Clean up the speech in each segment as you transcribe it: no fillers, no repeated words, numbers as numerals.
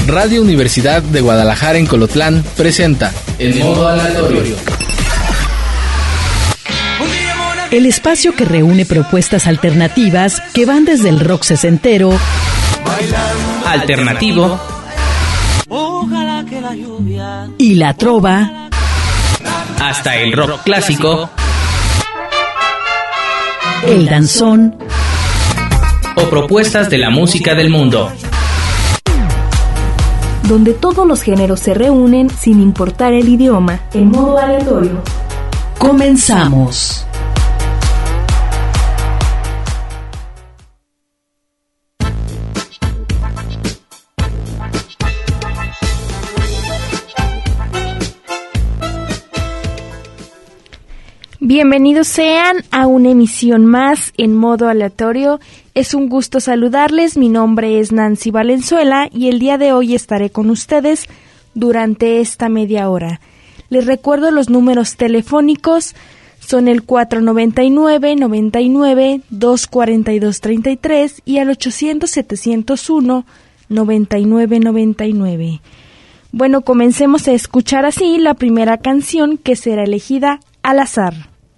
Radio Universidad de Guadalajara en Colotlán presenta El Modo Aleatorio. El espacio que reúne propuestas alternativas que van desde el rock sesentero, alternativo y la trova, hasta el rock clásico, el danzón o propuestas de la música del mundo. Donde todos los géneros se reúnen sin importar el idioma, en modo aleatorio. Comenzamos. Bienvenidos sean a una emisión más en modo aleatorio. Es un gusto saludarles, mi nombre es Nancy Valenzuela y el día de hoy estaré con ustedes durante esta media hora. Les recuerdo los números telefónicos, son el 499-99-242-33 y al 800-701-9999. Bueno, comencemos a escuchar así la primera canción que será elegida al azar.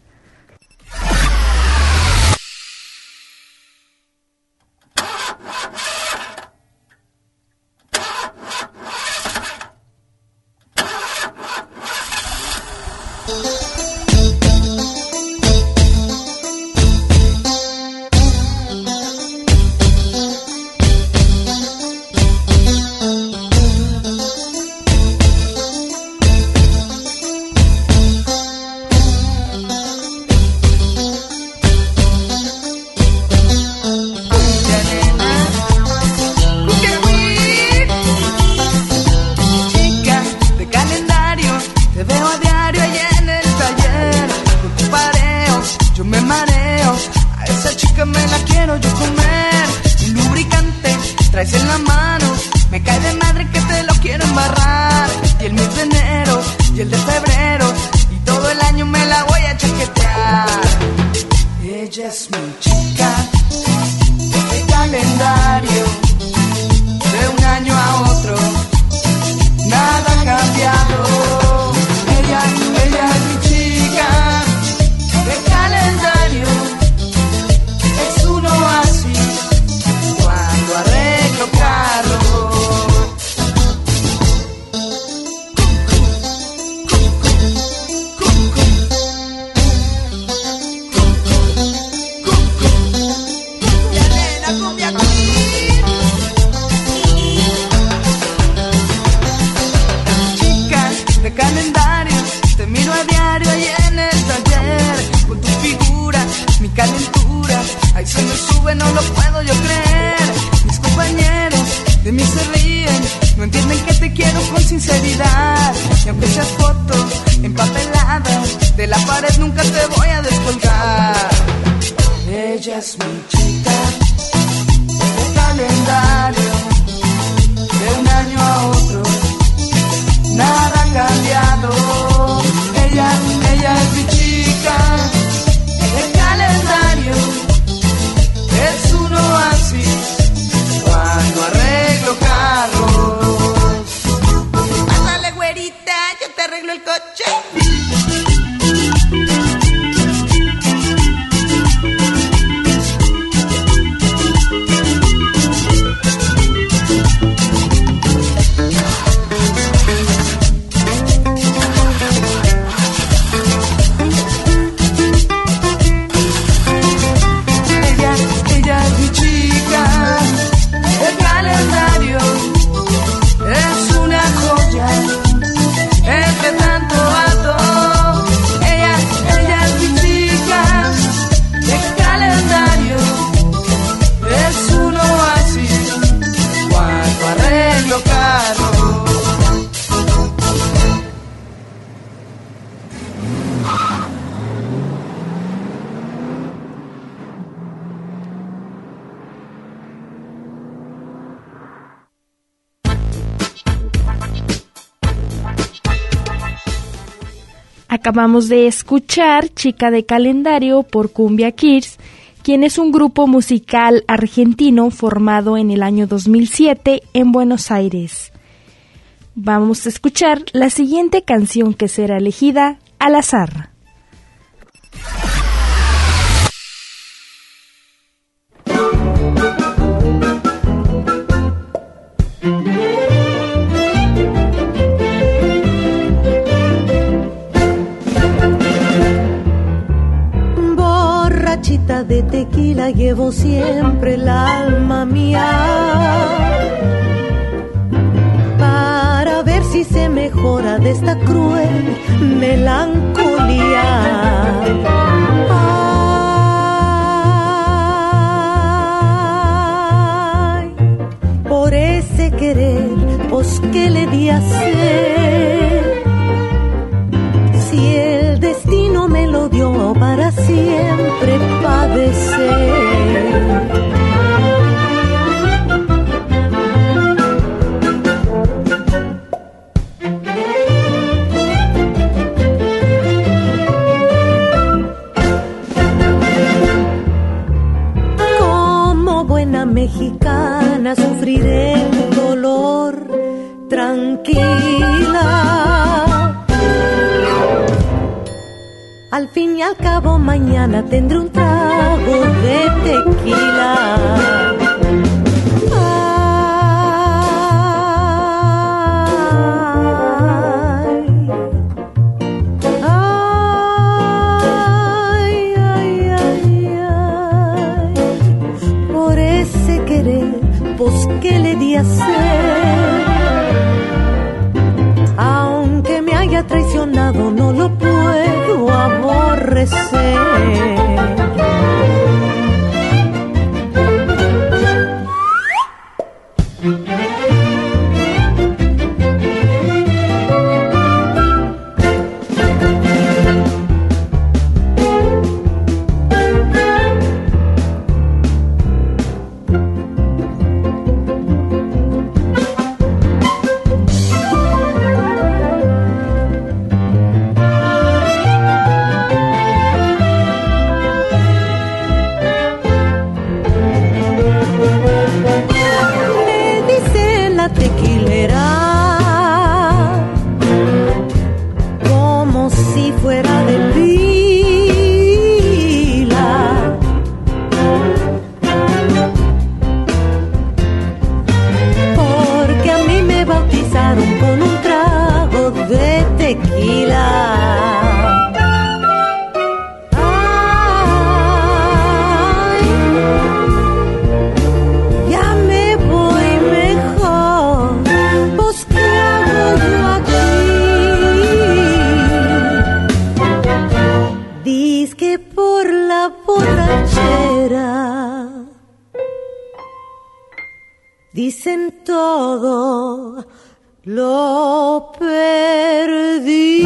Acabamos de escuchar Chica de Calendario por Cumbia Kids, quien es un grupo musical argentino formado en el año 2007 en Buenos Aires. Vamos a escuchar la siguiente canción que será elegida al azar. Borrachita de tequila llevo siempre el alma mía, para ver si se mejora de esta cruel melancolía. Ay, por ese querer, pues ¿qué le di a hacer? Si el destino me lo dio para siempre padecer. Como buena mexicana sufriré el dolor tranquila. Al fin y al cabo mañana tendré un trago de tequila. Ay, ay, ay, ay. Por ese querer, pues ¿qué le di a hacer? Aunque me haya traicionado, no lo puedo aborrecer. Dicen todo lo perdí.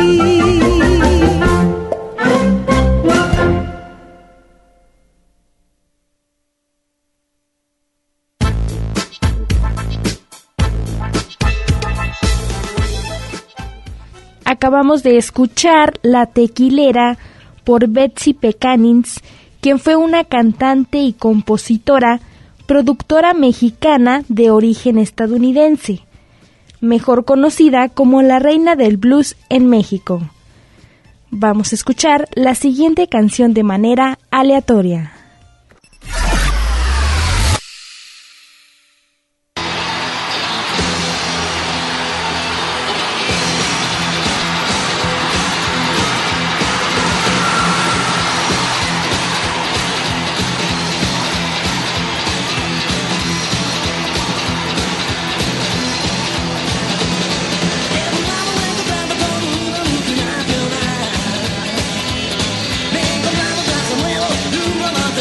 Acabamos de escuchar La Tequilera por Betsy Pecanins, quien fue una cantante y compositora, productora mexicana de origen estadounidense, mejor conocida como la reina del blues en México. Vamos a escuchar la siguiente canción de manera aleatoria. Me he encontrado un trazo nuevo, rumbo a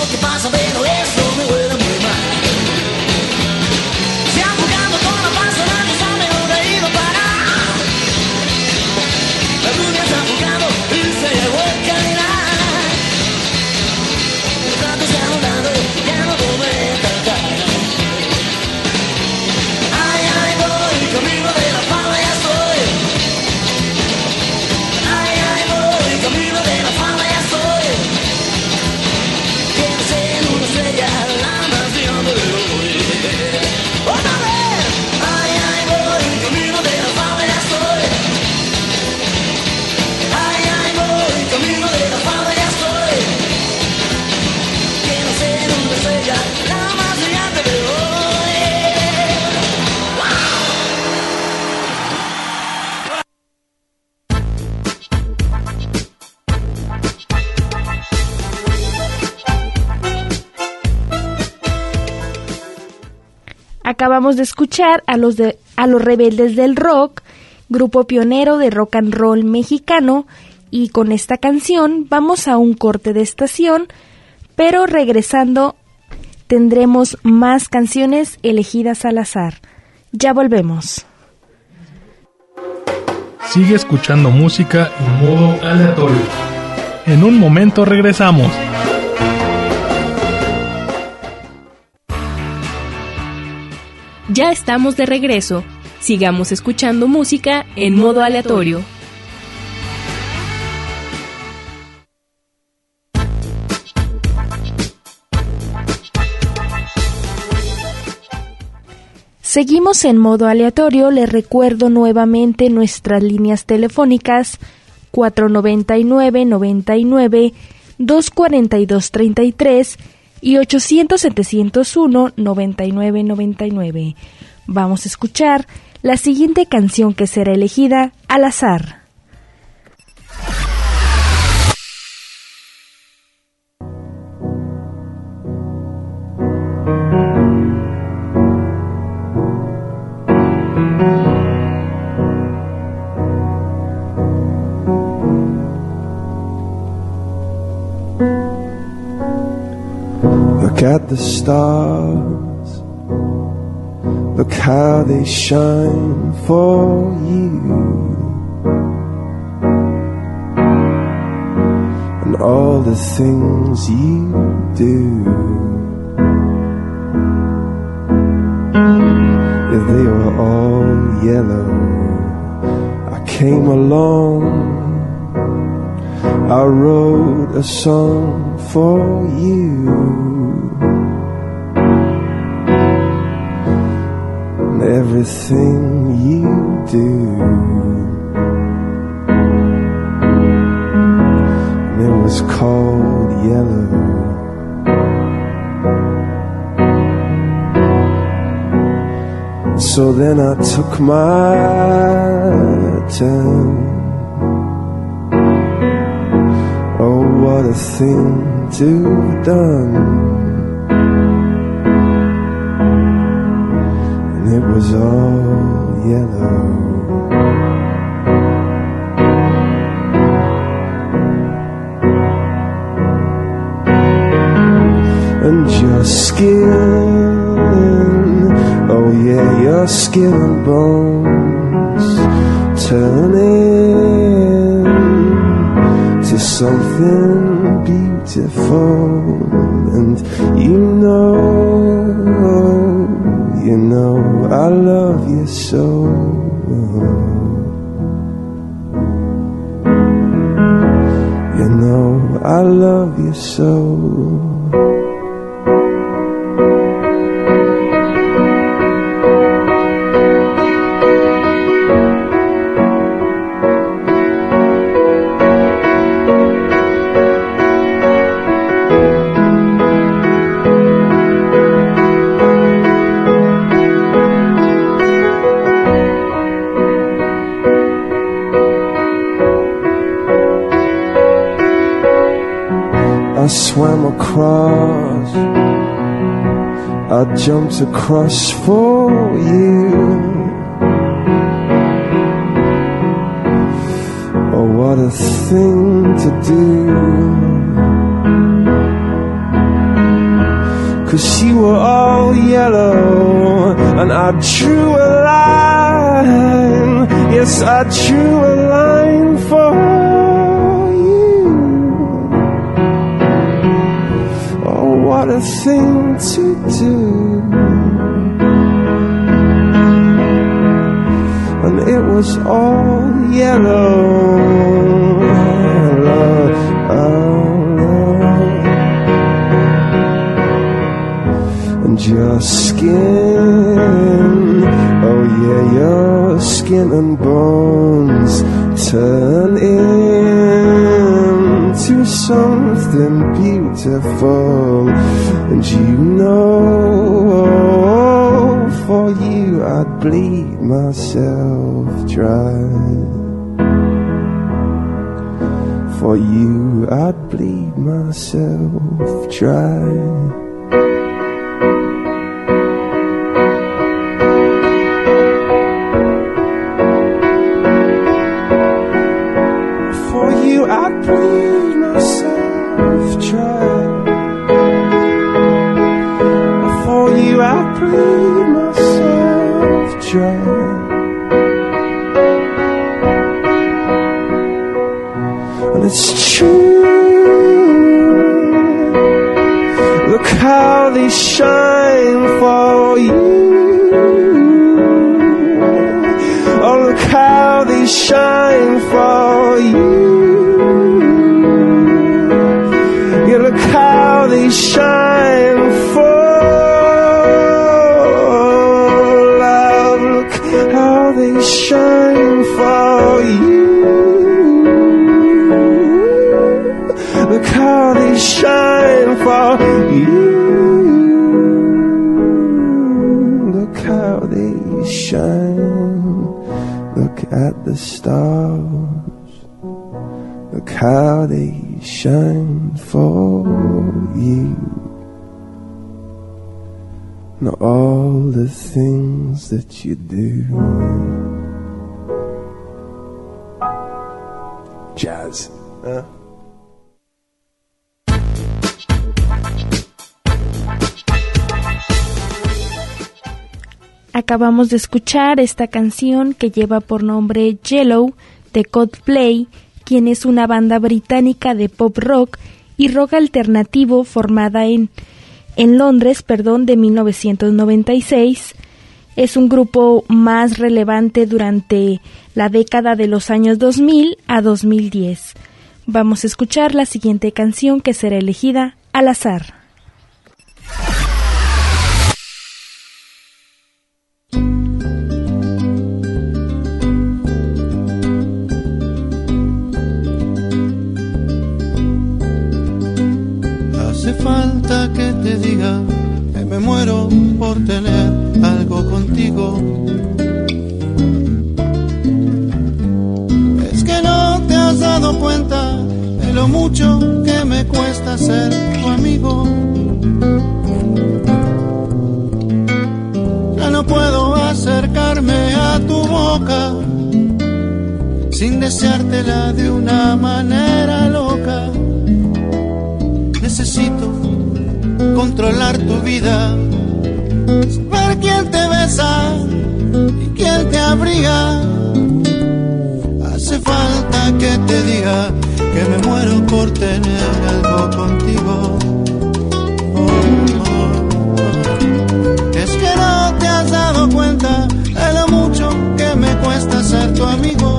que pasa, pero eso me huele muy mal. Se han jugado con la pasta, nadie sabe dónde ha ido a parar. La lluvia se ha jugado y se llevó el caminar. Los gatos se han dado, ya no volveré a cantar. Ay, ay, voy, camino de la fama ya estoy. Ay, ay, voy, camino de la fama ya estoy. Quiero ser una estrella, la más brillante de hoy. ¡Otra vez! Ay, ay, voy, camino de la fama ya estoy. Ay, ay, voy, camino de la fama ya estoy. Quiero ser una estrella, la más brillante de hoy. Acabamos de escuchar a los Rebeldes del Rock, grupo pionero de rock and roll mexicano, y con esta canción vamos a un corte de estación, pero regresando tendremos más canciones elegidas al azar. Ya volvemos. Sigue escuchando música en modo aleatorio. En un momento regresamos. Ya estamos de regreso. Sigamos escuchando música en modo aleatorio. Seguimos en modo aleatorio. Les recuerdo nuevamente nuestras líneas telefónicas 499-99, 242-33 y 800-701-9999. Vamos a escuchar la siguiente canción que será elegida al azar. Look at the stars, look how they shine for you, and all the things you do. If they were all yellow, I came along, I wrote a song for you. Everything you do, and it was called yellow. So then I took my turn. Oh, what a thing to have done. It was all yellow. And your skin, oh yeah, your skin and bones turning to something beautiful. And you know I love you so. You know I love you so. I swam across, I jumped across for you. Oh, what a thing to do. 'cause you were all yellow, and I drew a line, yes, I drew a line for you. Oh, what a thing to do. And it was all yellow. And your skin, oh yeah, your skin and bones turn into something beautiful. And you know, for you I'd bleed myself dry. For you I'd bleed myself dry. For you I'd bleed myself dry. For you I'd bleed myself dry. And it's true. Look how they shine for you. Oh, look how they shine for you. Yeah, look how they shine for love. Look how they shine for you. Look how they shine for you. Look how they shine. Look at the stars. Look how they shine for you. And all the things that you do. Jazz. Acabamos de escuchar esta canción que lleva por nombre Yellow de Coldplay, quien es una banda británica de pop rock y rock alternativo formada en Londres, de 1996. Es un grupo más relevante durante la década de los años 2000 a 2010. Vamos a escuchar la siguiente canción que será elegida al azar. Hace falta que te diga que me muero por tener algo contigo. Es que no te has dado cuenta de lo mucho que me cuesta ser tu amigo. Ya no puedo acercarme a tu boca sin deseártela de una manera loca. Necesito controlar tu vida, saber quién te besa y quién te abriga. Hace falta que te diga que me muero por tener algo contigo. Es que no te has dado cuenta de lo mucho que me cuesta ser tu amigo.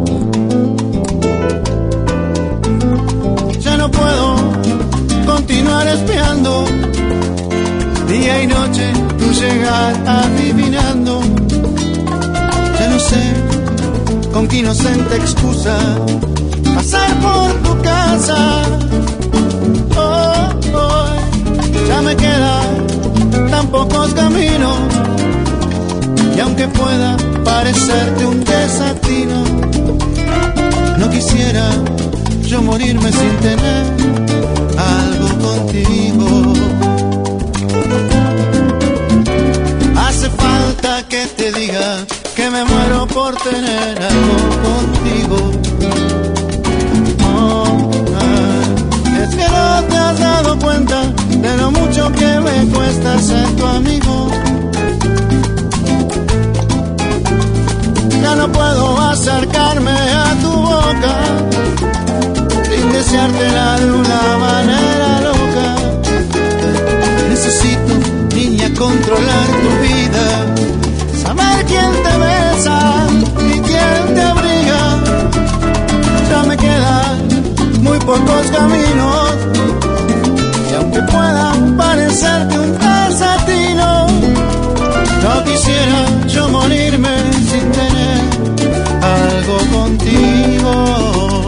Ya no puedo continuar espiando día y noche tu llegar adivinando. Ya no sé con qué inocente excusa pasar por tu casa. Oh, oh, ya me quedan tan pocos caminos y aunque pueda parecerte un desatino, no quisiera yo morirme sin tener algo contigo. Hace falta que te diga que me muero por tener algo contigo. Oh, es que no te has dado cuenta de lo mucho que me cuesta acercarme a tu boca sin deseártela de una manera loca. Necesito, niña, controlar tu vida, saber quién te besa y quién te abriga. Ya me quedan muy pocos caminos y aunque puedan parecerte un desatino, no quisiera yo morirme sin tener algo contigo.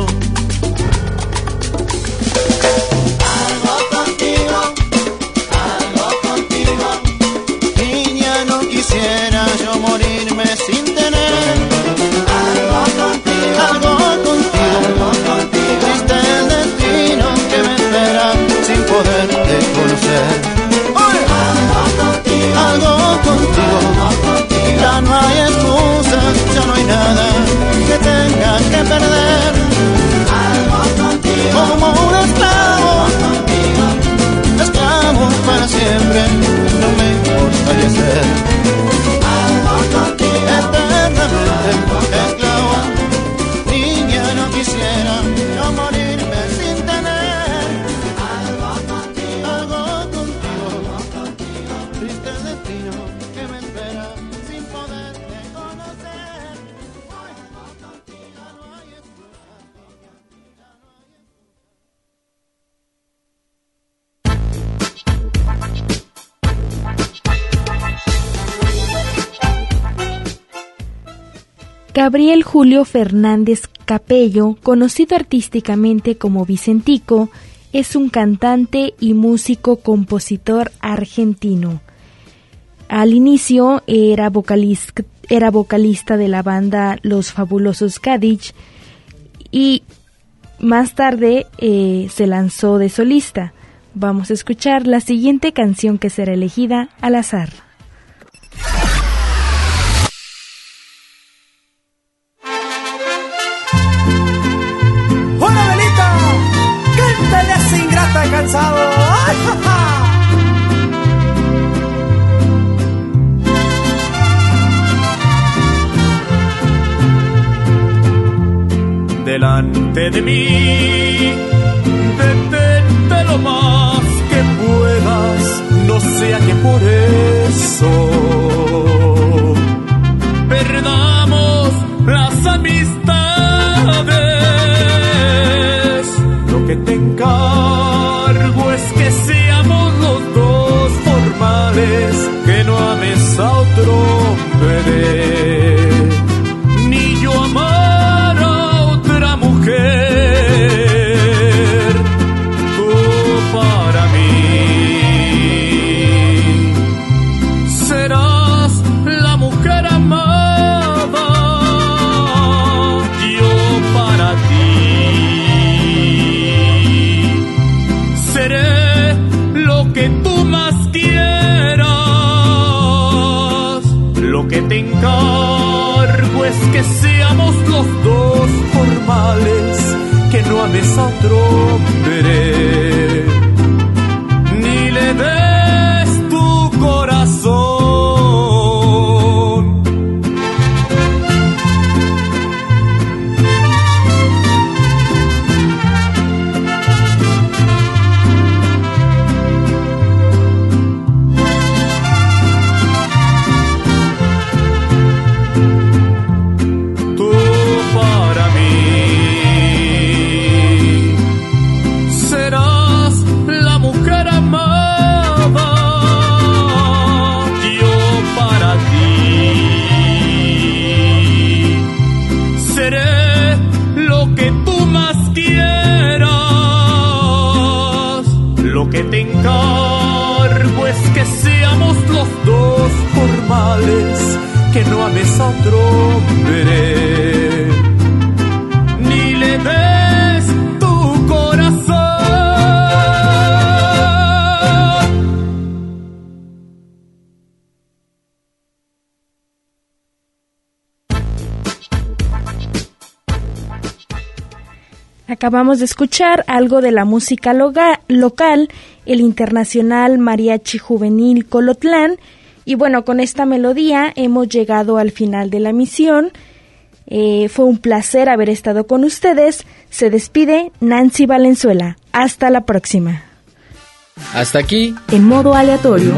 Algo contigo, algo contigo. Niña, no quisiera yo morirme sin tener algo contigo, algo contigo, algo contigo. Triste el destino que me espera sin poderte conocer. Algo contigo, ya no hay excusas, ya no hay nada que tenga que perder. Algo contigo, como un esclavo, esclavo para siempre, no me importaría ser. Algo contigo, eternamente esclavo. Niña, no quisiera yo morirme sin tener algo contigo, algo contigo. Triste el destino que me espera sin poderte conocer. Algo contigo, no hay excusa. Gabriel Julio Fernández Capello, conocido artísticamente como Vicentico, es un cantante y músico-compositor argentino. Al inicio era vocalista de la banda Los Fabulosos Cadillacs y más tarde se lanzó de solista. Vamos a escuchar la siguiente canción que será elegida al azar. ¡Hola, Belita! ¡Cántale a ese ingrata cansado! ¡Ay, ja, ja! Delante de mí, detente lo más que puedas, no sea que por eso perdamos las amistades. Lo que te encargo es que seamos los dos formales, que no ames a otro hombre, ni yo amar a otra mujer. Tú para mí serás la mujer amada, yo para ti seré lo que tú más quieras. Lo que te encargo es que seamos los dos formales, que no ames a otro hombre, ni le des tu corazón. Tú para mí serás la mujer amada, yo para ti seré lo que tú más quieras. Lo que te encargo es que seamos los dos formales, que no ames a otro hombre, ni le des tu corazón. Acabamos de escuchar algo de la música local, el internacional mariachi juvenil Colotlán. Y bueno, con esta melodía hemos llegado al final de la emisión. Fue un placer haber estado con ustedes. Se despide Nancy Valenzuela. Hasta la próxima. Hasta aquí. En modo aleatorio.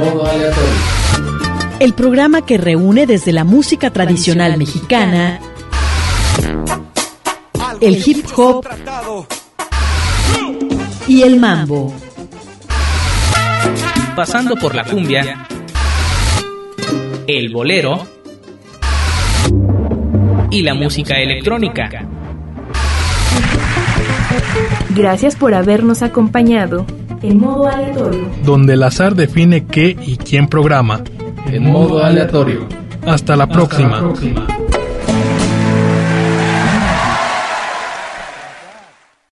El programa que reúne desde la música tradicional mexicana, el hip hop y el mambo. Pasando por la cumbia, el bolero y la música electrónica. Gracias por habernos acompañado en modo aleatorio, donde el azar define qué y quién programa. En modo aleatorio. Hasta la próxima.